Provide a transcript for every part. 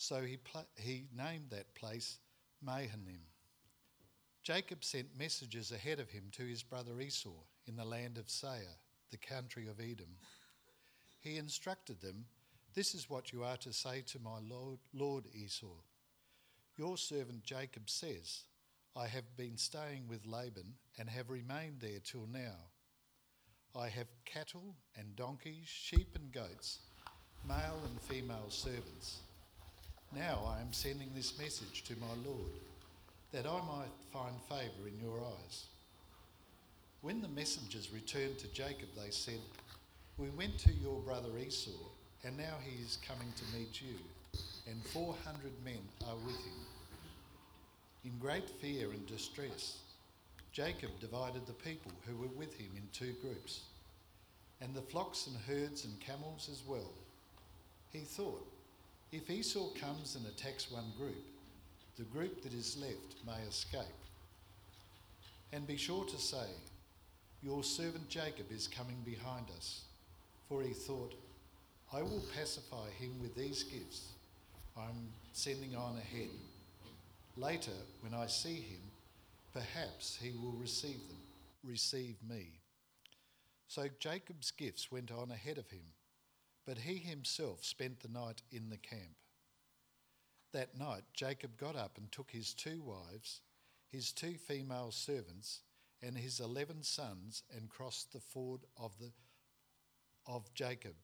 So he named that place Mahanaim. Jacob sent messengers ahead of him to his brother Esau in the land of Seir, the country of Edom. He instructed them, "This is what you are to say to my lord Esau. Your servant Jacob says, I have been staying with Laban and have remained there till now. I have cattle and donkeys, sheep and goats, male and female servants. Now I am sending this message to my lord, that I might find favour in your eyes." When the messengers returned to Jacob, they said, "We went to your brother Esau, and now he is coming to meet you, and 400 men are with him." In great fear and distress, Jacob divided the people who were with him in two groups, and the flocks and herds and camels as well. He thought, if Esau comes and attacks one group, the group that is left may escape. And be sure to say, "Your servant Jacob is coming behind us." For he thought, I will pacify him with these gifts I'm sending on ahead. Later, when I see him, perhaps he will receive me. So Jacob's gifts went on ahead of him, but he himself spent the night in the camp. That night Jacob got up and took his 2 wives, his 2 female servants, and his 11 sons, and crossed the ford of Jacob.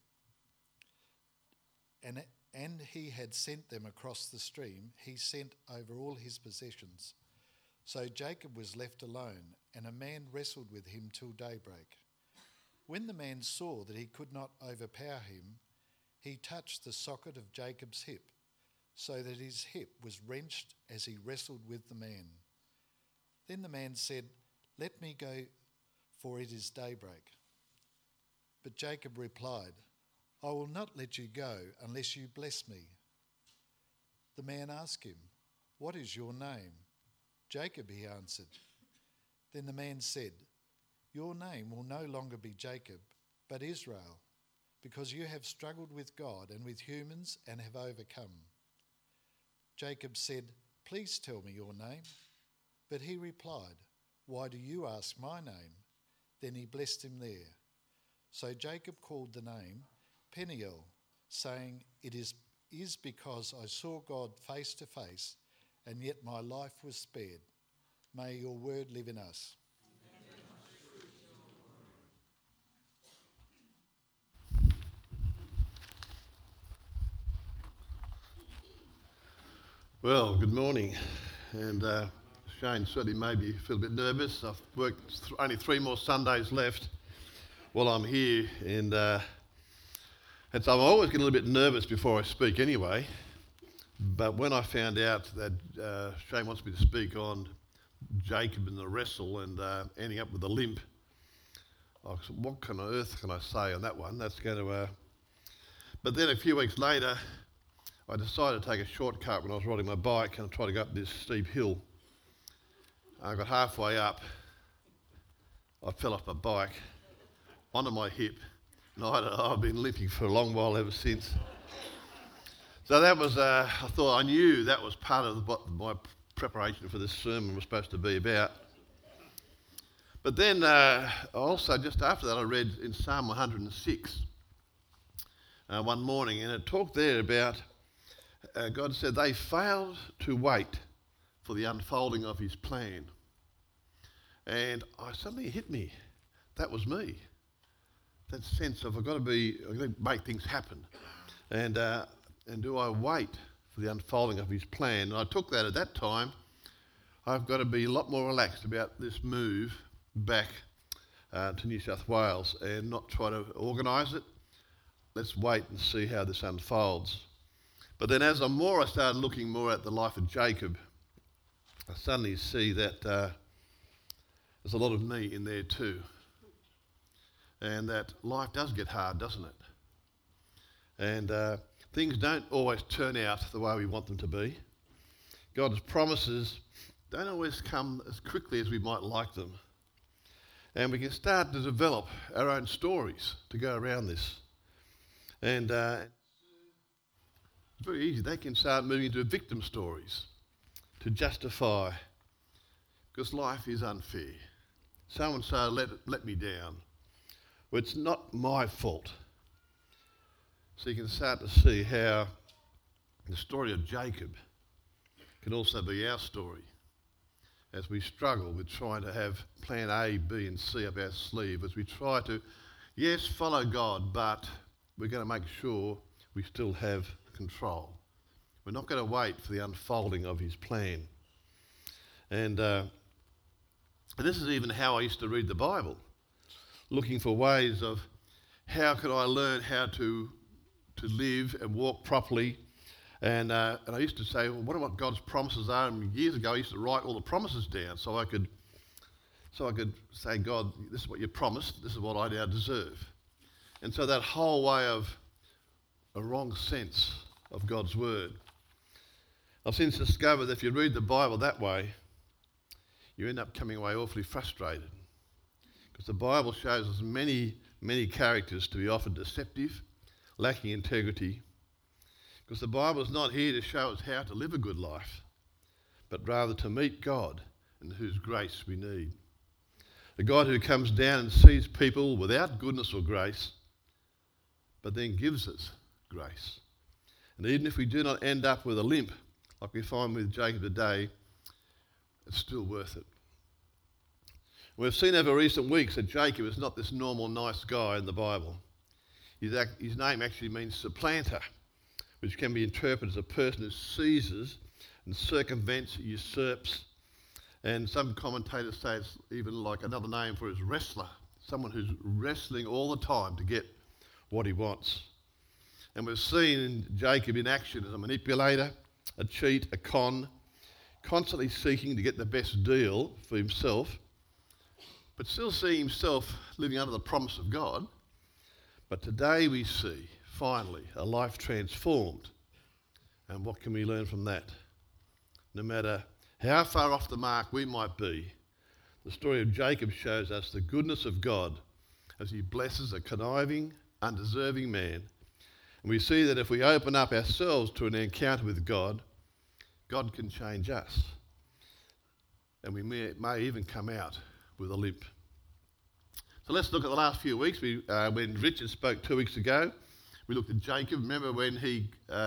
And he had sent them across the stream. He sent over all his possessions. So Jacob was left alone, and a man wrestled with him till daybreak. When the man saw that he could not overpower him, he touched the socket of Jacob's hip, so that his hip was wrenched as he wrestled with the man. Then the man said, "Let me go, for it is daybreak." But Jacob replied, "I will not let you go unless you bless me." The man asked him, "What is your name?" "Jacob," he answered. Then the man said, "Your name will no longer be Jacob, but Israel, because you have struggled with God and with humans and have overcome." Jacob said, "Please tell me your name." But he replied, "Why do you ask my name?" Then he blessed him there. So Jacob called the name Peniel, saying, "It is because I saw God face to face, and yet my life was spared. May your word live in us." Well, good morning. And Shane certainly made me feel a bit nervous. I've worked only 3 more Sundays left while I'm here, and so I'm always getting a little bit nervous before I speak anyway. But when I found out that Shane wants me to speak on Jacob and the wrestle and ending up with a limp, I said, what on earth can I say on that one? That's going to... But then a few weeks later, I decided to take a shortcut when I was riding my bike and try to go up this steep hill. I got halfway up, I fell off my bike onto my hip, and I've been limping for a long while ever since. So that was, I thought I knew that was part of what my preparation for this sermon was supposed to be about. But then also just after that I read in Psalm 106 one morning, and it talked there about God said they failed to wait for the unfolding of his plan. And suddenly it hit me. That was me. That sense of I've got to make things happen. And do I wait for the unfolding of his plan? And I took that at that time. I've got to be a lot more relaxed about this move back to New South Wales and not try to organise it. Let's wait and see how this unfolds. But then as I started looking more at the life of Jacob, I suddenly see that there's a lot of me in there too. And that life does get hard, doesn't it? And things don't always turn out the way we want them to be. God's promises don't always come as quickly as we might like them. And we can start to develop our own stories to go around this. And very easy. They can start moving into victim stories to justify, because life is unfair. So-and-so let me down. Well, it's not my fault. So you can start to see how the story of Jacob can also be our story as we struggle with trying to have plan A, B and C up our sleeve, as we try to, yes, follow God, but we're going to make sure we still have control. We're not going to wait for the unfolding of his plan. And this is even how I used to read the Bible, looking for ways of how could I learn how to live and walk properly. And I used to say, well, what God's promises are. And years ago, I used to write all the promises down so I could say, God, this is what you promised. This is what I now deserve. And so that whole way of a wrong sense of God's word. I've since discovered that if you read the Bible that way, you end up coming away awfully frustrated. Because the Bible shows us many, many characters to be often deceptive, lacking integrity. Because the Bible is not here to show us how to live a good life, but rather to meet God and whose grace we need. A God who comes down and sees people without goodness or grace, but then gives us grace. And even if we do not end up with a limp, like we find with Jacob today, it's still worth it. We've seen over recent weeks that Jacob is not this normal nice guy in the Bible. His name actually means supplanter, which can be interpreted as a person who seizes and circumvents, usurps, and some commentators say it's even like another name for his wrestler, someone who's wrestling all the time to get what he wants. And we've seen Jacob in action as a manipulator, a cheat, a con, constantly seeking to get the best deal for himself, but still seeing himself living under the promise of God. But today we see, finally, a life transformed. And what can we learn from that? No matter how far off the mark we might be, the story of Jacob shows us the goodness of God as he blesses a conniving, undeserving man. And we see that if we open up ourselves to an encounter with God, God can change us. And we may even come out with a limp. So let's look at the last few weeks. When Richard spoke 2 weeks ago, we looked at Jacob. Remember when his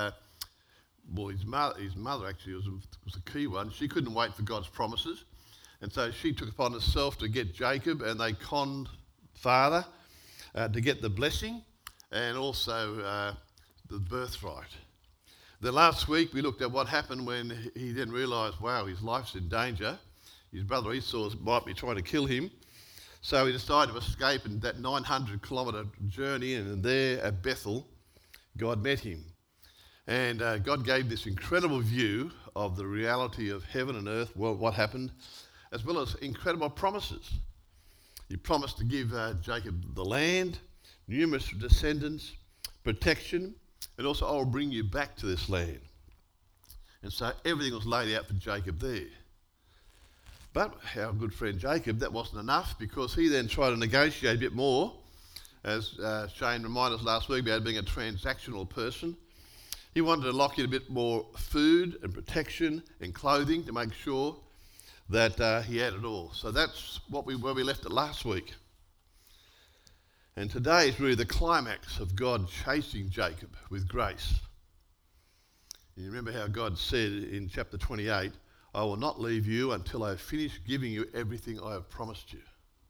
mother actually was a key one. She couldn't wait for God's promises. And so she took upon herself to get Jacob, and they conned father to get the blessing and also the birthright. Then last week we looked at what happened when he then realised, wow, his life's in danger. His brother Esau might be trying to kill him. So he decided to escape, and that 900-kilometre journey, and there at Bethel, God met him. And God gave this incredible view of the reality of heaven and earth, what happened, as well as incredible promises. He promised to give Jacob the land, numerous descendants, protection, and also, I will bring you back to this land. And so everything was laid out for Jacob there. But our good friend Jacob, that wasn't enough, because he then tried to negotiate a bit more, as Shane reminded us last week about being a transactional person. He wanted to lock in a bit more food and protection and clothing to make sure that he had it all. So that's where we left it last week. And today is really the climax of God chasing Jacob with grace. You remember how God said in chapter 28, I will not leave you until I have finished giving you everything I have promised you.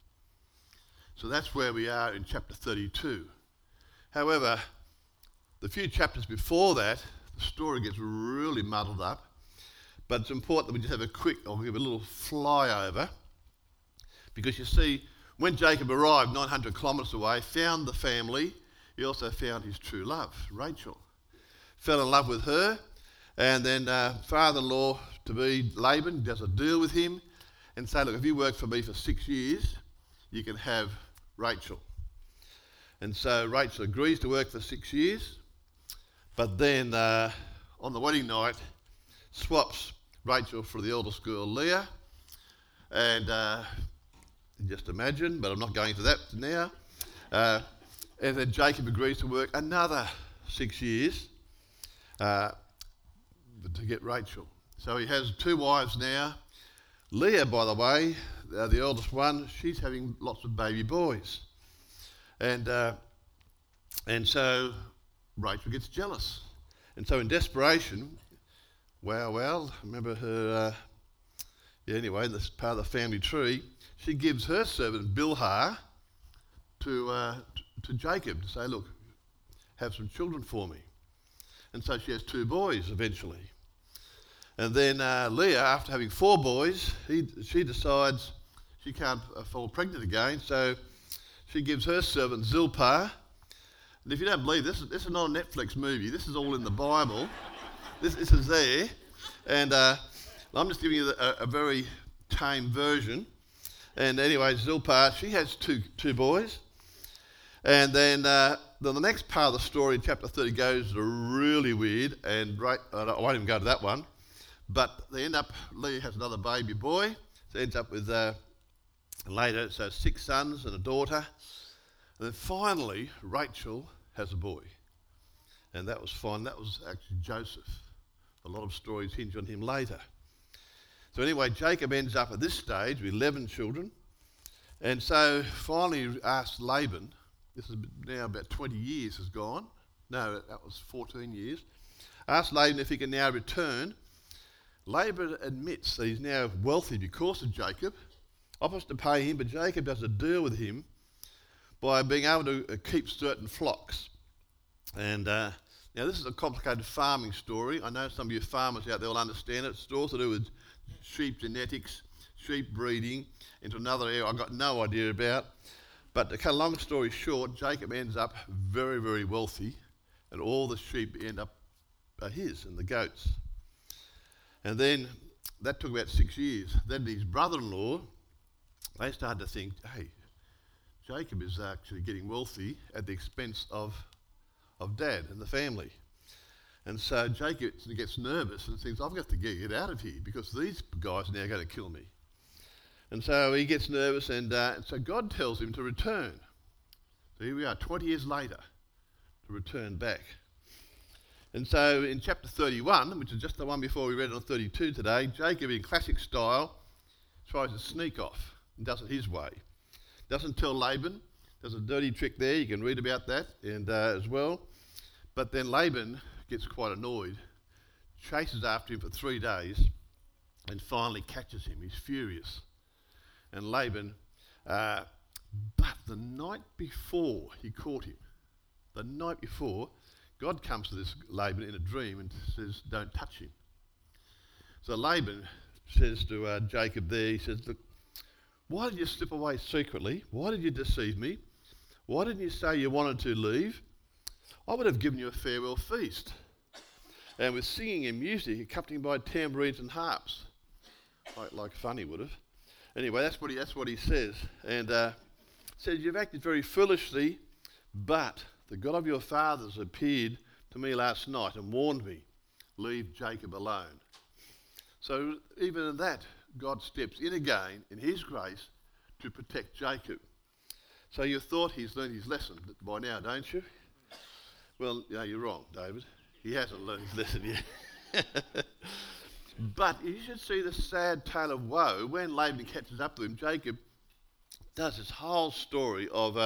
So that's where we are in chapter 32. However, the few chapters before that, the story gets really muddled up. But it's important that we just have I'll give a little flyover. Because you see, when Jacob arrived 900 kilometres away, found the family, he also found his true love, Rachel. Fell in love with her, and then father-in-law to be Laban does a deal with him and say, look, if you work for me for 6 years, you can have Rachel. And so Rachel agrees to work for 6 years, but then on the wedding night, swaps Rachel for the eldest girl, Leah, and just imagine, but I'm not going into that now. And then Jacob agrees to work another 6 years to get Rachel. So he has two wives now. Leah, by the way, the eldest one, she's having lots of baby boys. And so Rachel gets jealous. And so in desperation, well, remember her, anyway, this part of the family tree, she gives her servant Bilhah to Jacob to say, look, have some children for me. And so she has two boys eventually. And then Leah, after having four boys, she decides she can't fall pregnant again, so she gives her servant Zilpah. And if you don't believe this is not a Netflix movie. This is all in the Bible. This is there. And I'm just giving you a very tame version. And anyway, Zilpah, she has two boys. And then the next part of the story, chapter 30, goes really weird. And I won't even go to that one. But they end up, Leah has another baby boy. So ends up with, later, so 6 sons and a daughter. And then finally, Rachel has a boy. And that was fine. That was actually Joseph. A lot of stories hinge on him later. So anyway, Jacob ends up at this stage with 11 children. And so finally he asked Laban, this is now about 20 years has gone. No, that was 14 years. Asked Laban if he can now return. Laban admits that he's now wealthy because of Jacob, offers to pay him, but Jacob does a deal with him by being able to keep certain flocks. And now this is a complicated farming story. I know some of you farmers out there will understand it. It's all to do with sheep genetics, sheep breeding, into another area I've got no idea about. But to cut a long story short, Jacob ends up very, very wealthy, and all the sheep end up his and the goats. And then that took about 6 years. Then his brother-in-law, they started to think, hey, Jacob is actually getting wealthy at the expense of Dad and the family. And so Jacob gets nervous and thinks, I've got to get out of here because these guys are now going to kill me. And so he gets nervous, and so God tells him to return. So here we are, 20 years later, to return back. And so in chapter 31, which is just the one before we read on 32 today, Jacob, in classic style, tries to sneak off and does it his way. Doesn't tell Laban. There's a dirty trick there. You can read about that and as well. But then Laban gets quite annoyed, chases after him for 3 days, and finally catches him. He's furious. And Laban, but the night before he caught him, God comes to this Laban in a dream and says, don't touch him. So Laban says to Jacob there, he says, look, why did you slip away secretly? Why did you deceive me? Why didn't you say you wanted to leave? I would have given you a farewell feast, and with singing and music accompanied by tambourines and harps, like Funny would have. Anyway, that's what he says. And says, you've acted very foolishly, but the God of your fathers appeared to me last night and warned me, leave Jacob alone. So even in that, God steps in again in his grace to protect Jacob. So you thought he's learned his lesson by now, don't you? Well, you're wrong, David. He hasn't learned his lesson yet. But you should see the sad tale of woe. When Laban catches up to him, Jacob does this whole story of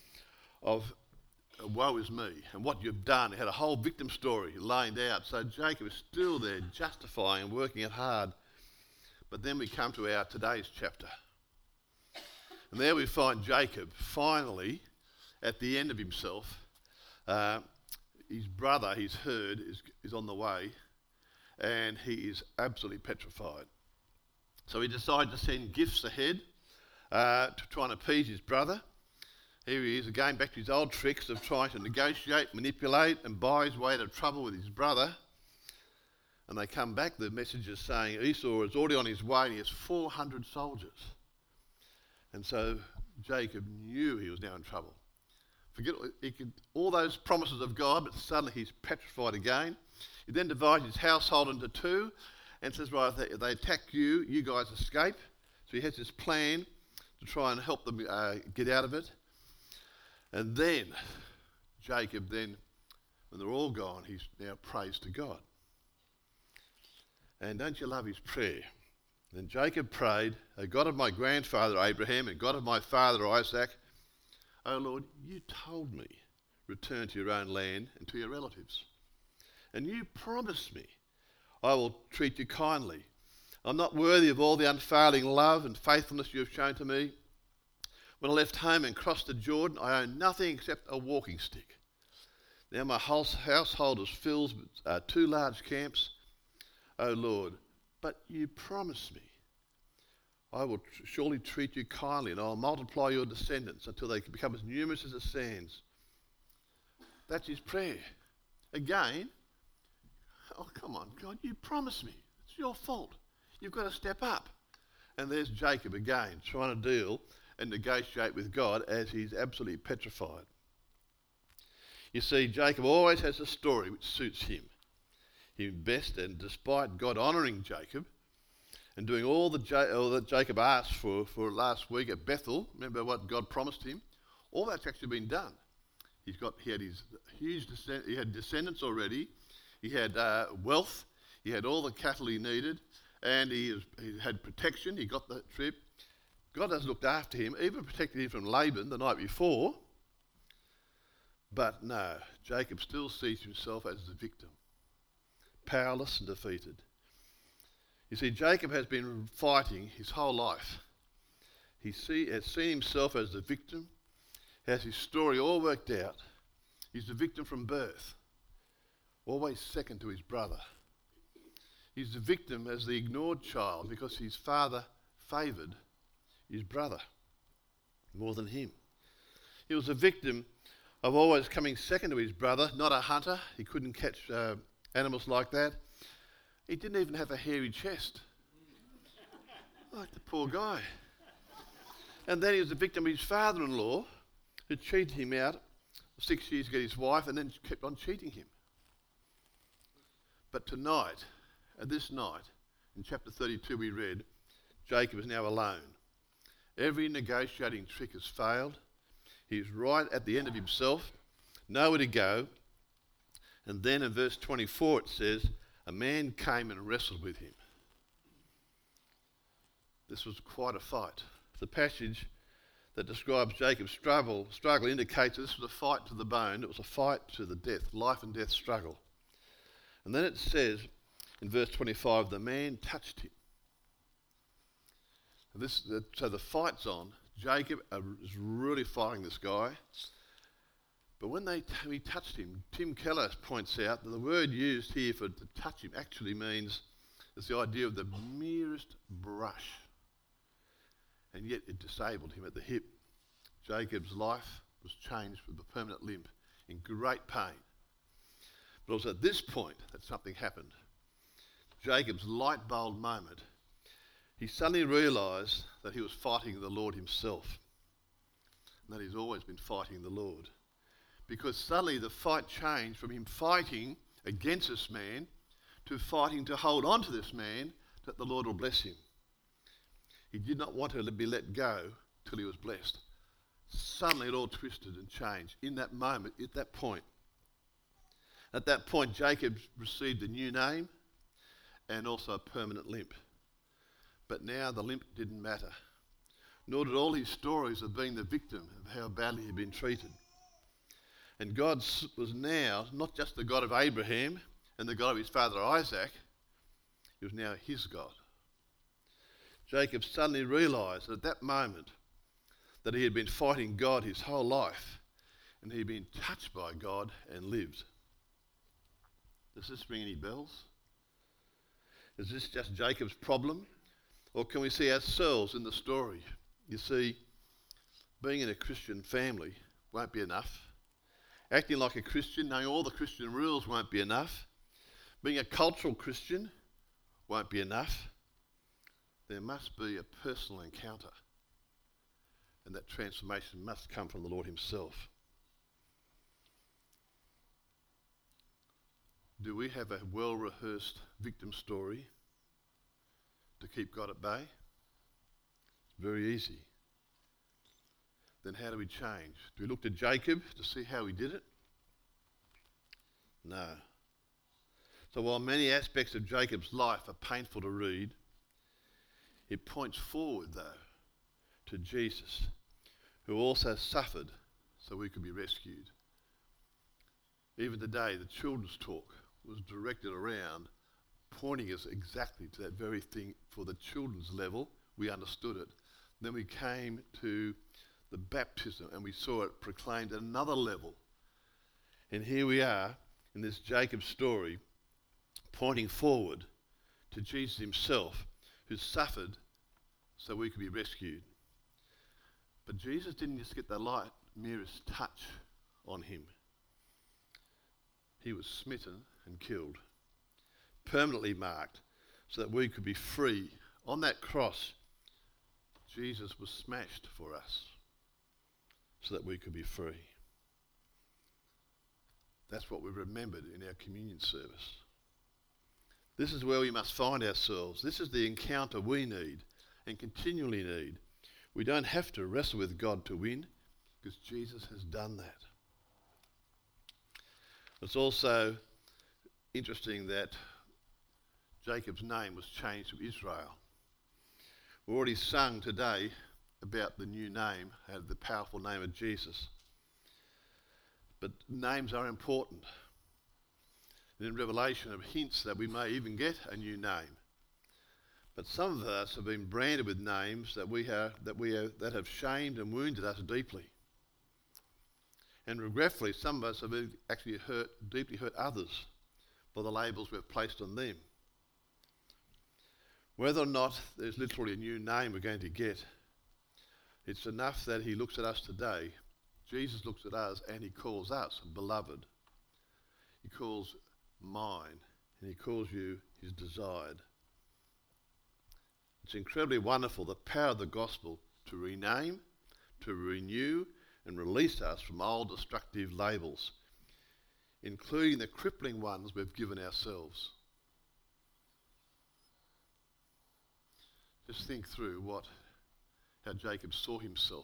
woe is me and what you've done. He had a whole victim story laid out. So Jacob is still there justifying and working it hard. But then we come to our today's chapter. And there we find Jacob finally at the end of himself. His brother, his herd, is on the way. And he is absolutely petrified. So he decides to send gifts ahead to try and appease his brother. Here he is again, back to his old tricks of trying to negotiate, manipulate, and buy his way out of trouble with his brother. And they come back, the message is saying Esau is already on his way and he has 400 soldiers. And so Jacob knew he was now in trouble. Forget all those promises of God, but suddenly he's petrified again. He then divides his household into two and says, right, if they attack you, you guys escape. So he has this plan to try and help them get out of it. And then Jacob, when they're all gone, he's now prays to God. And don't you love his prayer? And Jacob prayed, O God of my grandfather Abraham and God of my father Isaac, O Lord, you told me, return to your own land and to your relatives. And you promised me, I will treat you kindly. I'm not worthy of all the unfailing love and faithfulness you have shown to me. When I left home and crossed the Jordan, I owned nothing except a walking stick. Now my whole household is filled with 2 large camps. O Lord, but you promised me, I will surely treat you kindly, and I'll multiply your descendants until they become as numerous as the sands. That's his prayer. Again, oh come on, God, you promised me. It's your fault. You've got to step up. And there's Jacob again, trying to deal and negotiate with God as he's absolutely petrified. You see, Jacob always has a story which suits him. Best, and despite God honouring Jacob and doing all that Jacob asked for last week at Bethel, remember what God promised him? All that's actually been done. He had his huge he had descendants already. He had wealth. He had all the cattle he needed, and he had protection. He got that trip. God has looked after him, even protected him from Laban the night before. But no, Jacob still sees himself as the victim. Powerless and defeated. You see, Jacob has been fighting his whole life. He has seen himself as the victim, has his story all worked out. He's the victim from birth, always second to his brother. He's the victim as the ignored child because his father favoured his brother more than him. He was a victim of always coming second to his brother, not a hunter. He couldn't catch animals like that. He didn't even have a hairy chest. Like the poor guy. And then he was the victim of his father-in-law who cheated him out 6 years to get his wife and then kept on cheating him. But tonight, this night, in chapter 32 we read, Jacob is now alone. Every negotiating trick has failed. He's right at the end of himself, nowhere to go. And then in verse 24 it says, a man came and wrestled with him. This was quite a fight. The passage that describes Jacob's struggle indicates that this was a fight to the bone. It was a fight to the death, life and death struggle. And then it says in verse 25, the man touched him. So the fight's on. Jacob is really fighting this guy. But when he touched him, Tim Keller points out that the word used here for to touch him actually means, it's the idea of the merest brush. And yet it disabled him at the hip. Jacob's life was changed with a permanent limp in great pain. But it was at this point that something happened. Jacob's light bulb moment. He suddenly realised that he was fighting the Lord himself. And that he's always been fighting the Lord. Because suddenly the fight changed from him fighting against this man to fighting to hold on to this man that the Lord will bless him. He did not want to be let go till he was blessed. Suddenly it all twisted and changed in that moment, at that point. At that point, Jacob received a new name and also a permanent limp. But now the limp didn't matter, nor did all his stories of being the victim of how badly he'd been treated. And God was now not just the God of Abraham and the God of his father Isaac, he was now his God. Jacob suddenly realised at that moment that he had been fighting God his whole life and he'd been touched by God and lived. Does this ring any bells? Is this just Jacob's problem? Or can we see ourselves in the story? You see, being in a Christian family won't be enough. Acting like a Christian, knowing all the Christian rules won't be enough. Being a cultural Christian won't be enough. There must be a personal encounter. And that transformation must come from the Lord himself. Do we have a well-rehearsed victim story to keep God at bay? It's very easy. Then how do we change? Do we look to Jacob to see how he did it? No. So while many aspects of Jacob's life are painful to read, it points forward, though, to Jesus, who also suffered so we could be rescued. Even today, the children's talk was directed around pointing us exactly to that very thing. For the children's level, we understood it. Then we came to the baptism and we saw it proclaimed at another level. And here we are in this Jacob story, pointing forward to Jesus himself, who suffered so we could be rescued. But Jesus didn't just get the light merest touch on him. He was smitten and killed, permanently marked, so that we could be free. On that cross, Jesus was smashed for us, so that we could be free. That's what we remembered in our communion service. This is where we must find ourselves. This is the encounter we need and continually need. We don't have to wrestle with God to win, because Jesus has done that. It's also interesting that Jacob's name was changed to Israel. We already sung today about the new name, the powerful name of Jesus. But names are important. And in Revelation, it hints that we may even get a new name. But some of us have been branded with names that have shamed and wounded us deeply. And regretfully, some of us have actually deeply hurt others for the labels we've placed on them. Whether or not there's literally a new name we're going to get, it's enough that he looks at us today. Jesus looks at us and he calls us beloved. He calls mine, and he calls you his desired. It's incredibly wonderful, the power of the gospel to rename, to renew, and release us from old destructive labels, including the crippling ones we've given ourselves. Just think through how Jacob saw himself.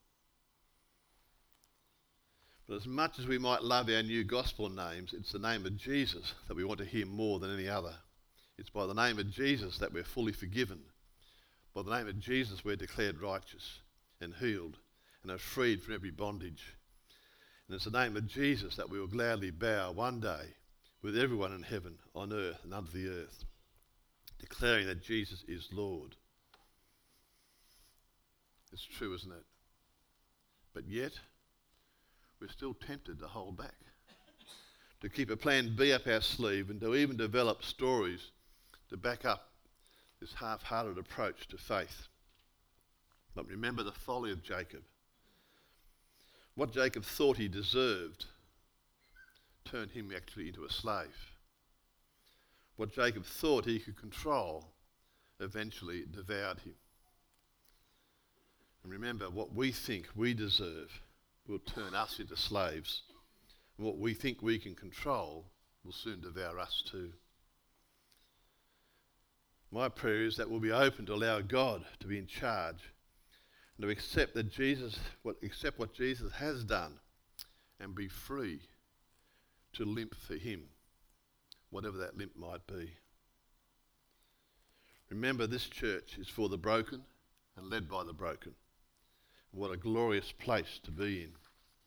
But as much as we might love our new gospel names, it's the name of Jesus that we want to hear more than any other. It's by the name of Jesus that we're fully forgiven. By the name of Jesus we're declared righteous and healed and are freed from every bondage. And it's the name of Jesus that we will gladly bow one day with everyone in heaven, on earth and under the earth, declaring that Jesus is Lord. It's true, isn't it? But yet, we're still tempted to hold back, to keep a plan B up our sleeve, and to even develop stories to back up this half-hearted approach to faith. But remember the folly of Jacob. What Jacob thought he deserved turned him actually into a slave. What Jacob thought he could control eventually devoured him. And remember, what we think we deserve will turn us into slaves. And what we think we can control will soon devour us too. My prayer is that we'll be open to allow God to be in charge and to accept what Jesus has done and be free to limp for him, whatever that limp might be. Remember, this church is for the broken and led by the broken. What a glorious place to be in.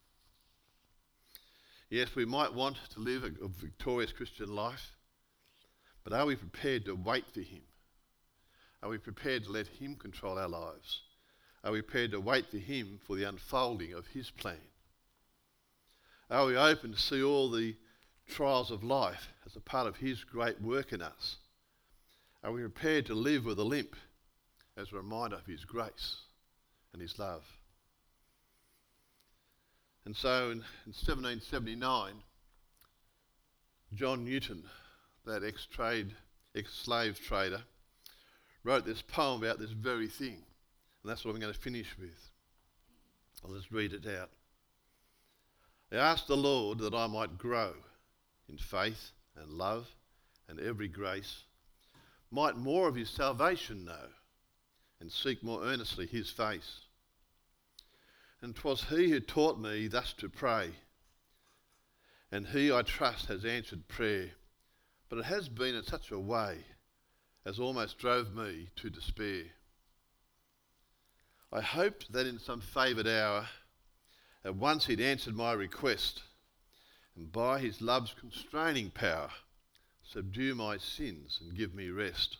Yes, we might want to live a victorious Christian life, but are we prepared to wait for him? Are we prepared to let him control our lives? Are we prepared to wait for him for the unfolding of his plan? Are we open to see all the trials of life as a part of his great work in us? Are we prepared to live with a limp as a reminder of his grace and his love? And so in 1779, John Newton, that ex-slave trader, wrote this poem about this very thing. And that's what I'm going to finish with. I'll just read it out. I asked the Lord that I might grow in faith and love and every grace, might more of his salvation know, and seek more earnestly his face. And 'twas he who taught me thus to pray, and he, I trust, has answered prayer but it has been in such a way as almost drove me to despair. I hoped that in some favoured hour, at once he'd answered my request, and by his love's constraining power, subdue my sins and give me rest.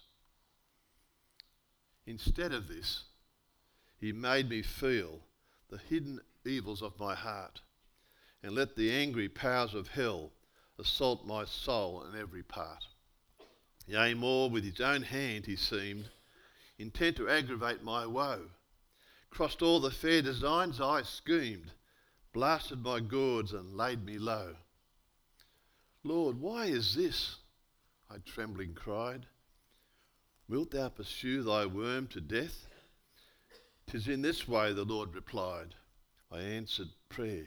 Instead of this, he made me feel the hidden evils of my heart, and let the angry powers of hell assault my soul in every part. Yea, more, with his own hand he seemed, intent to aggravate my woe, crossed all the fair designs I schemed, blasted my gourds and laid me low. Lord, why is this? I trembling cried. Wilt thou pursue thy worm to death? 'Tis in this way, the Lord replied. I answered prayer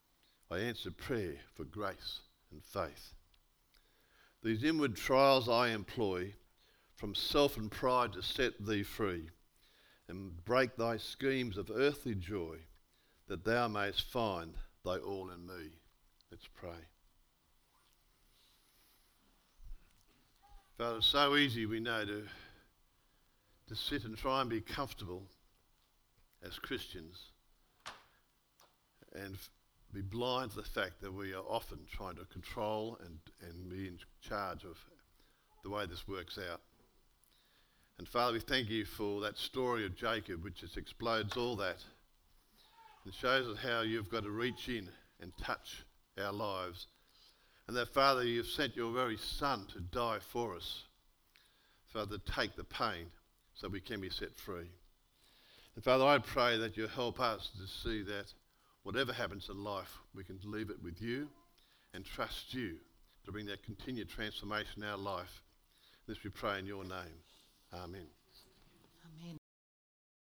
for grace and faith. These inward trials I employ, from self and pride to set thee free, and break thy schemes of earthly joy, that thou mayst find thy all in me. Let's pray. Father, it's so easy, we know, to sit and try and be comfortable as Christians and be blind to the fact that we are often trying to control and be in charge of the way this works out. And Father, we thank you for that story of Jacob, which just explodes all that and shows us how you've got to reach in and touch our lives. And that, Father, you've sent your very Son to die for us. Father, take the pain so we can be set free. And Father, I pray that you help us to see that whatever happens in life, we can leave it with you and trust you to bring that continued transformation in our life. This we pray in your name. Amen.